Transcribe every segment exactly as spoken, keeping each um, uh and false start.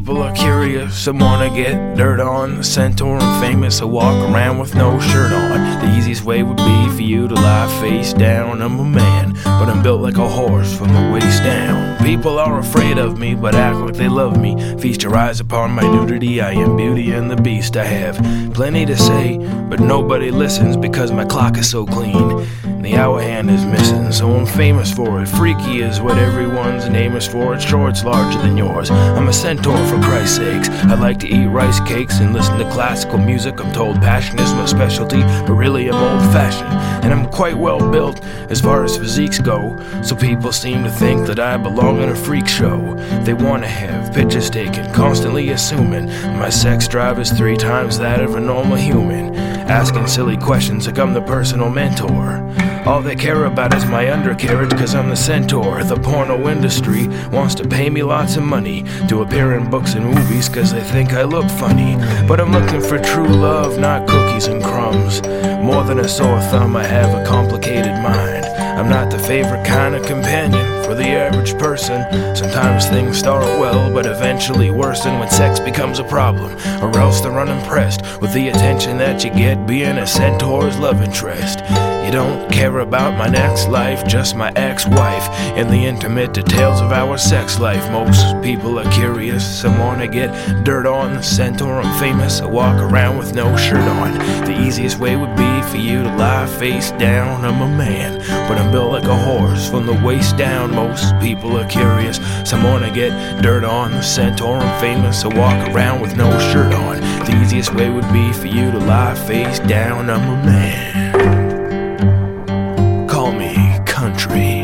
people are curious and wanna get dirt on. The centaur I'm famous, I walk around with no shirt on. The easiest way would be for you to lie face down. I'm a man, but I'm built like a horse from the waist down. People are afraid of me, but act like they love me. Feast your eyes upon my nudity, I am Beauty and the Beast. I have plenty to say, but nobody listens because my clock is so clean and the hour hand is missing. So I'm famous for it. Freaky is what everyone's name is for it. Sure, it's larger than yours. I'm a centaur for Christ's sakes. I like to eat rice cakes and listen to classical music. I'm told passion is my specialty, but really I'm old-fashioned. And I'm quite well built as far as physiques go. So people seem to think that I belong in a freak show. They want to have pictures taken, constantly assuming my sex drive is three times that of a normal human. Asking silly questions like I'm the personal mentor. All they care about is my undercarriage, cause I'm the centaur. The porno industry wants to pay me lots of money to appear in books and movies cause they think I look funny. But I'm looking for true love, not cookies and crumbs. More than a sore thumb, I have a complicated mind. I'm not the favorite kind of companion for the average person. Sometimes things start well, but eventually worsen when sex becomes a problem, or else they're unimpressed with the attention that you get being a centaur's love interest. You don't care about my next life, just my ex-wife, and the intimate details of our sex life. Most people are curious and wanna get dirt on. The centaur I'm famous, I walk around with no shirt on. The easiest way would be for you to lie face down. I'm a man, but I'm built like a horse from the waist down. Most people are curious, some wanna get dirt on. The centaur I'm famous, I walk around with no shirt on. The easiest way would be for you to lie face down. I'm a man. Call me country.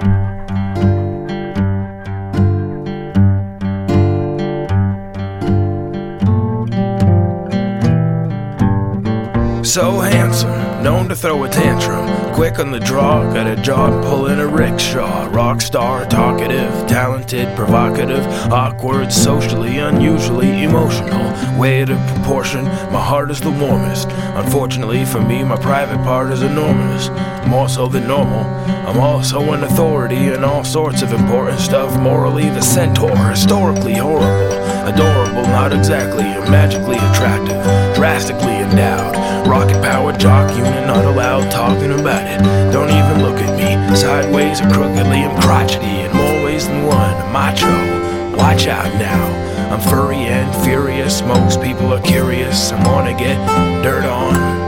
So handsome, known to throw a tantrum, quick on the draw, got a job pulling a rickshaw. Rock star, talkative, talented, provocative, awkward, socially, unusually emotional. Way to proportion, my heart is the warmest. Unfortunately for me, my private part is enormous. More so than normal, I'm also an authority in all sorts of important stuff. Morally the centaur, historically horrible, adorable, not exactly magically attractive, drastically endowed, rocket powered jock unit, not allowed talking about it. Don't even look at me, sideways or crookedly, I'm crotchety in more ways than one. Macho, watch out now, I'm furry and furious. Most people are curious and wanna get dirt on.